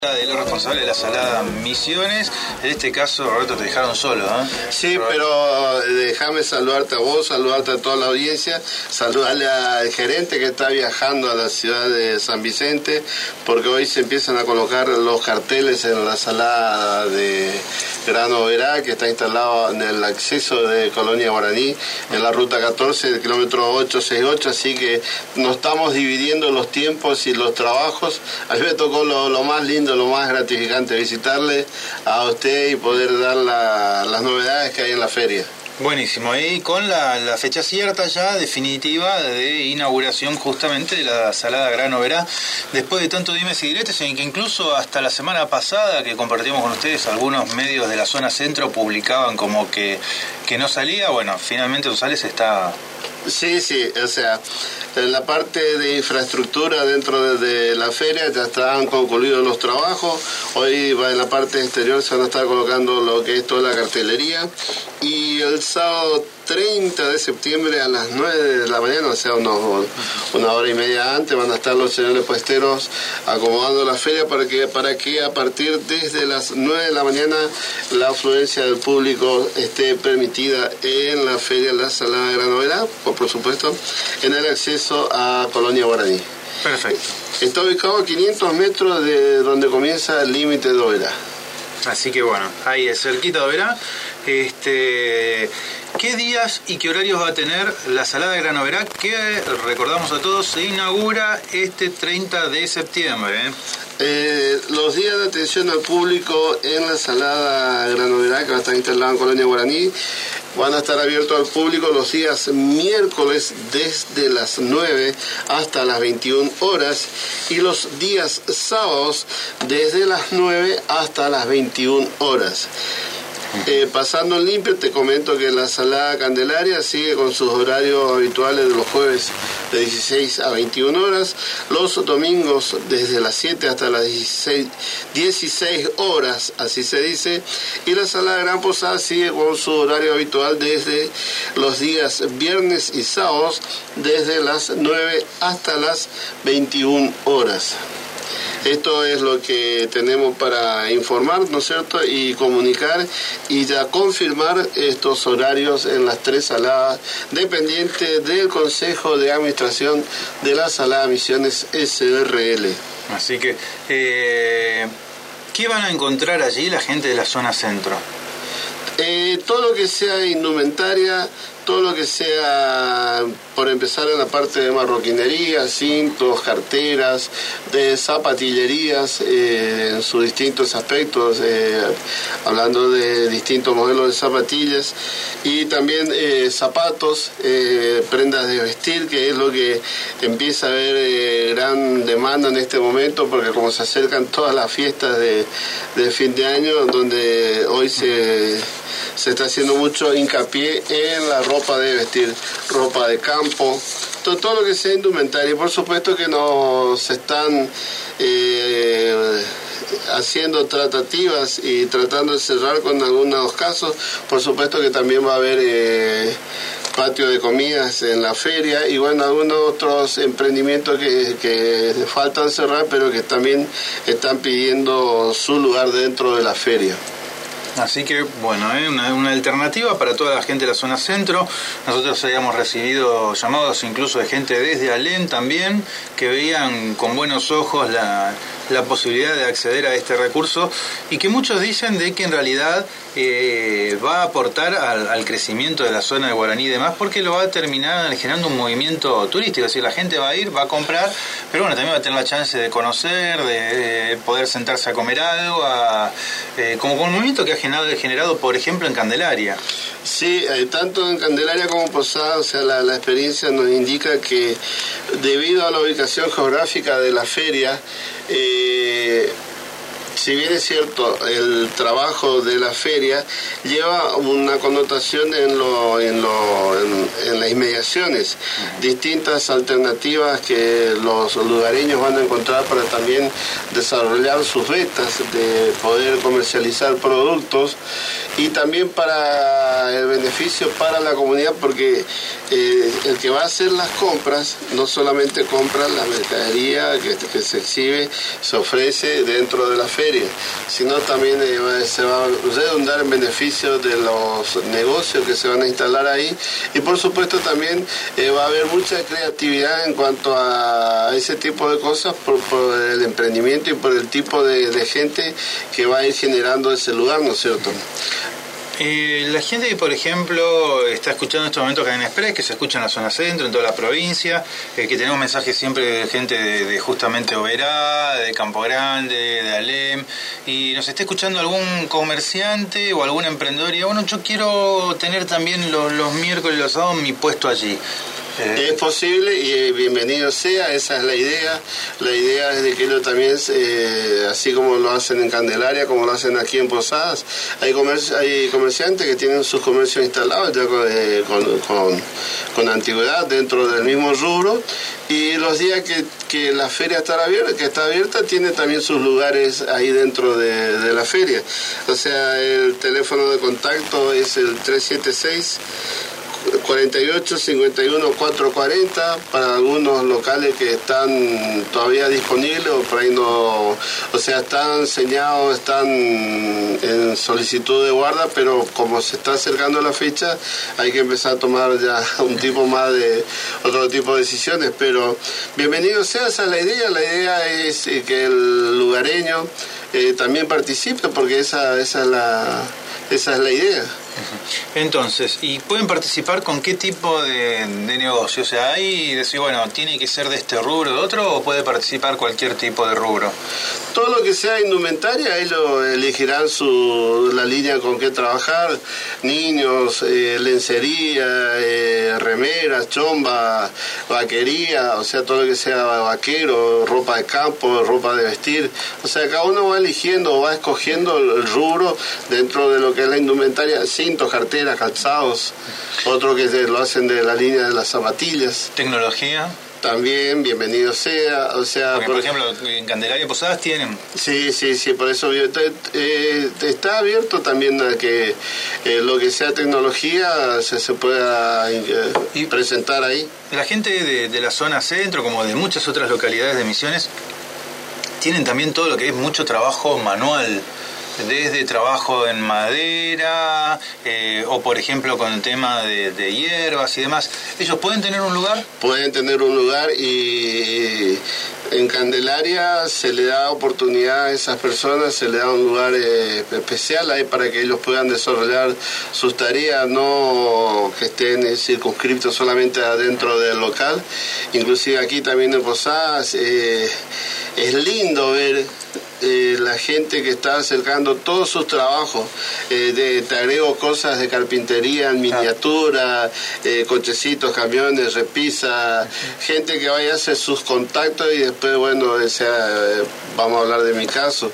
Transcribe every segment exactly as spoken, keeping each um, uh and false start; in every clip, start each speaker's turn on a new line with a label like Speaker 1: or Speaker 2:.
Speaker 1: De los responsables de la Salada Misiones. En este caso, Roberto, te dejaron solo, ¿eh?
Speaker 2: Sí, Roberto. Pero déjame saludarte a vos, saludarte a toda la audiencia, saludarle al gerente que está viajando a la ciudad de San Vicente, porque hoy se empiezan a colocar los carteles en la salada de Grano Verá, que está instalado en el acceso de Colonia Guaraní, en la ruta catorce, del kilómetro ochocientos sesenta y ocho, así que nos estamos dividiendo los tiempos y los trabajos. A mí me tocó lo, lo más lindo, lo más gratificante, visitarle a usted y poder dar la, las novedades que hay en la feria.
Speaker 1: Buenísimo, y con la, la fecha cierta ya definitiva de inauguración justamente de la Salada Grano Verá, después de tanto dimes y diretes, en que incluso hasta la semana pasada que compartimos con ustedes, algunos medios de la zona centro publicaban como que, que no salía. Bueno, finalmente González está...
Speaker 2: Sí, sí, o sea, en la parte de infraestructura dentro de, de la feria ya están concluidos los trabajos. Hoy va en la parte exterior, se van a estar colocando lo que es toda la cartelería, y el sábado treinta de septiembre a las nueve de la mañana, o sea, unos, una hora y media antes, van a estar los señores puesteros acomodando la feria para que, para que a partir desde las nueve de la mañana la afluencia del público esté permitida en la feria La Salada Grano Verá, o por supuesto en el acceso a Colonia Guaraní.
Speaker 1: Perfecto.
Speaker 2: Está ubicado a quinientos metros de donde comienza el límite de Oberá.
Speaker 1: Así que bueno, ahí es cerquita de Oberá. Este, ¿qué días y qué horarios va a tener la Salada de Grano Verá, que recordamos a todos se inaugura este treinta de septiembre? ¿eh?
Speaker 2: Eh, los días de atención al público en la Salada Grano Verá, que va a estar instalada en Colonia Guaraní, van a estar abiertos al público los días miércoles desde las nueve hasta las veintiuna horas, y los días sábados desde las nueve hasta las veintiuna horas. Eh, pasando en limpio, te comento que la Salada Candelaria sigue con sus horarios habituales de los jueves de dieciséis a veintiuna horas, los domingos desde las siete hasta las dieciséis, dieciséis horas, así se dice, y la Salada Gran Posada sigue con su horario habitual desde los días viernes y sábados desde las nueve hasta las veintiuna horas. Esto es lo que tenemos para informar, ¿no es cierto?, y comunicar y ya confirmar estos horarios en las tres saladas dependientes del Consejo de Administración de la Salada Misiones S R L.
Speaker 1: Así que, eh, ¿qué van a encontrar allí la gente de la zona centro?
Speaker 2: Eh, todo lo que sea indumentaria, todo lo que sea, por empezar en la parte de marroquinería, cintos, carteras, de zapatillerías, eh, en sus distintos aspectos, eh, hablando de distintos modelos de zapatillas, y también eh, zapatos, eh, prendas de vestir, que es lo que empieza a haber eh, gran demanda en este momento, porque como se acercan todas las fiestas de, de fin de año, donde hoy se... se está haciendo mucho hincapié en la ropa de vestir, ropa de campo, todo, todo lo que sea indumentaria. Y por supuesto que nos están eh, haciendo tratativas y tratando de cerrar con algunos casos. Por supuesto que también va a haber eh, patio de comidas en la feria, y bueno, algunos otros emprendimientos que, que faltan cerrar, pero que también están pidiendo su lugar dentro de la feria.
Speaker 1: Así que, bueno, ¿eh? una, una alternativa para toda la gente de la zona centro. Nosotros habíamos recibido llamados incluso de gente desde Alén también, que veían con buenos ojos la, la posibilidad de acceder a este recurso, y que muchos dicen de que en realidad eh, va a aportar al, al crecimiento de la zona de Guaraní y demás, porque lo va a terminar generando un movimiento turístico. Es decir, la gente va a ir, va a comprar, pero bueno, también va a tener la chance de conocer, de, de poder sentarse a comer algo, a, eh, como con un movimiento que ha generado, generado, por ejemplo, en Candelaria.
Speaker 2: Sí, eh, tanto en Candelaria como en Posada, o sea, la, la experiencia nos indica que debido a la ubicación geográfica de la feria, eh, si bien es cierto, el trabajo de la feria lleva una connotación en, lo, en, lo, en, en las inmediaciones, uh-huh. distintas alternativas que los lugareños van a encontrar para también desarrollar sus vetas, de poder comercializar productos y también para el beneficio para la comunidad, porque eh, el que va a hacer las compras no solamente compra la mercadería que, que se exhibe, se ofrece dentro de la feria, sino también eh, se va a redundar en beneficio de los negocios que se van a instalar ahí, y por supuesto también eh, va a haber mucha creatividad en cuanto a ese tipo de cosas por, por el emprendimiento y por el tipo de, de gente que va a ir generando ese lugar, ¿no es cierto?
Speaker 1: Eh, la gente que, por ejemplo, está escuchando en estos momentos Cadena Express, que se escucha en la zona centro, en toda la provincia, eh, que tenemos mensajes siempre de gente de, de justamente Oberá, de Campo Grande, de Alem, y nos está escuchando algún comerciante o algún emprendedor, y bueno, yo quiero tener también los, los miércoles y los sábados mi puesto allí.
Speaker 2: Eh, es posible y bienvenido sea, esa es la idea. La idea es de que ellos también, eh, así como lo hacen en Candelaria, como lo hacen aquí en Posadas, hay, comerci- hay comerciantes que tienen sus comercios instalados ya con, eh, con, con, con antigüedad dentro del mismo rubro, y los días que, que la feria está abierta, que está abierta, tiene también sus lugares ahí dentro de, de la feria. O sea, el teléfono de contacto es el tres siete seis, cuarenta y ocho, cincuenta y uno, cuatrocientos cuarenta para algunos locales que están todavía disponibles o por ahí no, o sea, están señados, están en solicitud de guarda, pero como se está acercando la fecha hay que empezar a tomar ya un tipo más de otro tipo de decisiones, pero bienvenido sea, esa es la idea. La idea es que el lugareño eh, también participe, porque esa, esa es la esa es la idea.
Speaker 1: Entonces, ¿y pueden participar con qué tipo de, de negocio? O sea, ahí decir, bueno, ¿tiene que ser de este rubro o de otro, o puede participar cualquier tipo de rubro?
Speaker 2: Todo lo que sea indumentaria, ellos elegirán su, la línea con que trabajar, niños, eh, lencería, eh, remeras, chomba, vaquería, o sea, todo lo que sea vaquero, ropa de campo, ropa de vestir, o sea, cada uno va eligiendo o va escogiendo el rubro dentro de lo que es la indumentaria, cintos, carteras, calzados, otro que lo hacen de la línea de las zapatillas.
Speaker 1: Tecnología.
Speaker 2: También, bienvenido sea, o sea...
Speaker 1: Porque, por, por ejemplo, en Candelaria y Posadas tienen...
Speaker 2: Sí, sí, sí, por eso eh, está abierto también a que eh, lo que sea tecnología se, se pueda eh, y presentar ahí.
Speaker 1: La gente de, de la zona centro, como de muchas otras localidades de Misiones, tienen también todo lo que es mucho trabajo manual, desde trabajo en madera, eh, o por ejemplo con el tema de, de hierbas y demás. ¿Ellos pueden tener un lugar?
Speaker 2: Pueden tener un lugar, y en Candelaria se le da oportunidad a esas personas, se le da un lugar eh, especial ahí para que ellos puedan desarrollar sus tareas, no que estén circunscritos solamente adentro del local. Inclusive aquí también en Posadas eh, es lindo ver Eh, la gente que está acercando todos sus trabajos, eh, de, te agrego cosas de carpintería en miniatura, eh, cochecitos, camiones, repisa, gente que vaya a hacer sus contactos, y después, bueno, o sea, eh, vamos a hablar de mi caso,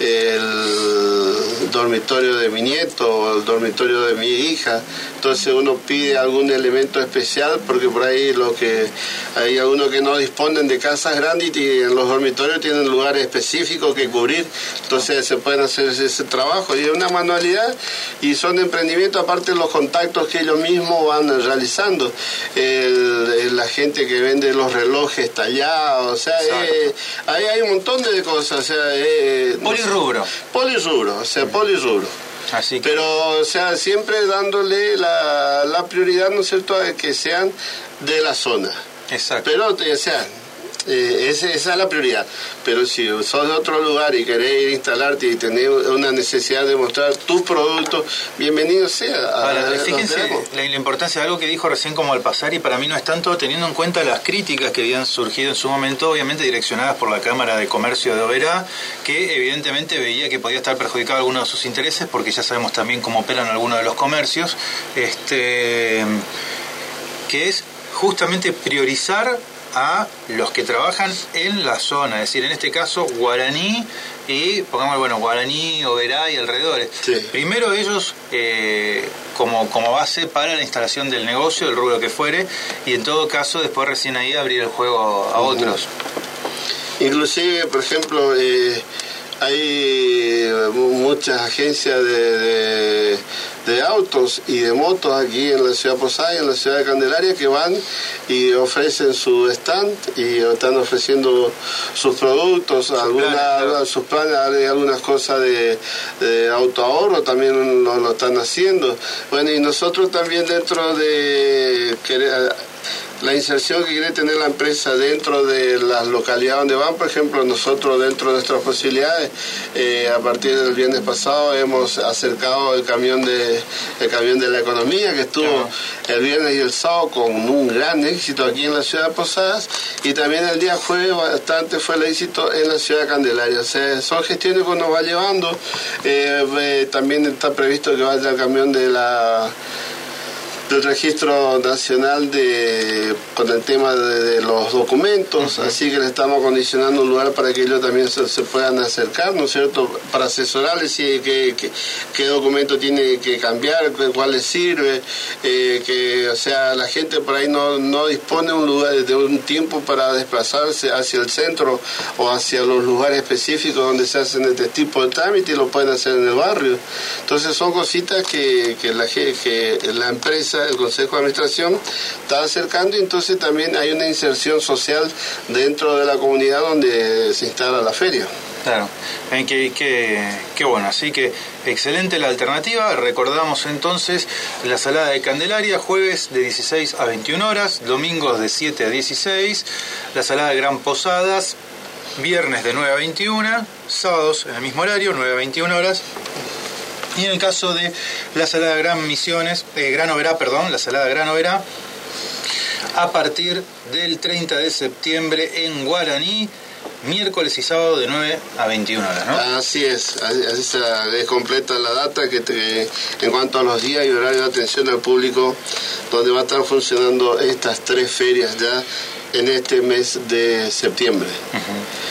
Speaker 2: el dormitorio de mi nieto o el dormitorio de mi hija. Entonces uno pide algún elemento especial, porque por ahí lo que hay algunos que no disponen de casas grandes y en los dormitorios tienen lugares específicos que cubrir, entonces se pueden hacer ese trabajo, y es una manualidad y son emprendimientos, aparte de los contactos que ellos mismos van realizando. El, el, la gente que vende los relojes tallados, o sea, eh, ahí hay un montón de cosas, o sea, eh,
Speaker 1: polirrubro.
Speaker 2: No sé, polirrubro, o sea, polirrubro.
Speaker 1: Así que...
Speaker 2: Pero, o sea, siempre dándole la, la prioridad, ¿no es cierto?, a que sean de la zona.
Speaker 1: Exacto.
Speaker 2: Pero, o sea, eh, esa, esa es la prioridad. Pero si sos de otro lugar y querés instalarte y tenés una necesidad de mostrar tu producto, bienvenido sea.
Speaker 1: Ahora, fíjense la, la importancia de algo que dijo recién como al pasar, y para mí no es tanto, teniendo en cuenta las críticas que habían surgido en su momento, obviamente direccionadas por la Cámara de Comercio de Oberá, que evidentemente veía que podía estar perjudicado alguno de sus intereses, porque ya sabemos también cómo operan algunos de los comercios, este, que es justamente priorizar a los que trabajan en la zona, es decir, en este caso Guaraní, y pongamos, bueno, Guaraní, Oberá y alrededores.
Speaker 2: Sí.
Speaker 1: Primero ellos eh, como, como base para la instalación del negocio, el rubro que fuere, y en todo caso después recién ahí abrir el juego a otros.
Speaker 2: Inclusive, por ejemplo, eh, hay muchas agencias de, de, de autos y de motos aquí en la ciudad de Posada y en la ciudad de Candelaria que van y ofrecen su stand y están ofreciendo sus productos, sus algunas, planes, sus planes, hay algunas cosas de, de autoahorro también lo, lo están haciendo. Bueno, y nosotros también dentro de querer, la inserción que quiere tener la empresa dentro de las localidades donde van, por ejemplo, nosotros dentro de nuestras posibilidades, eh, a partir del viernes pasado hemos acercado el camión de el camión de la economía que estuvo claro. el viernes y el sábado con un gran éxito aquí en la ciudad de Posadas, y también el día jueves bastante fue el éxito en la ciudad de Candelaria. O sea, son gestiones que uno va llevando. Eh, eh, también está previsto que vaya el camión de la del registro nacional de con el tema de, de los documentos, uh-huh. así que le estamos acondicionando un lugar para que ellos también se, se puedan acercar, ¿no es cierto?, para asesorarles si qué, qué, qué documento tiene que cambiar, cuál les sirve, eh, que o sea la gente por ahí no, no dispone de un lugar de un tiempo para desplazarse hacia el centro o hacia los lugares específicos donde se hacen este tipo de trámite y lo pueden hacer en el barrio. Entonces son cositas que, que, la, que la empresa, el Consejo de Administración está acercando, y entonces también hay una inserción social dentro de la comunidad donde se instala la feria.
Speaker 1: Claro, qué que, que bueno, así que excelente la alternativa. Recordamos entonces la Salada de Candelaria, jueves de dieciséis a veintiuna horas, domingos de siete a dieciséis, la Salada de Gran Posadas, viernes de nueve a veintiuna, sábados en el mismo horario, nueve a veintiuna horas. Y en el caso de la Salada Gran Misiones, eh, Gran Oberá, perdón, la Salada Gran Oberá, a partir del treinta de septiembre en Guaraní, miércoles y sábado de nueve a veintiuna horas, ¿no?
Speaker 2: Así es, así se es completa la data que te, en cuanto a los días y horarios de atención al público, donde va a estar funcionando estas tres ferias ya en este mes de septiembre. Uh-huh.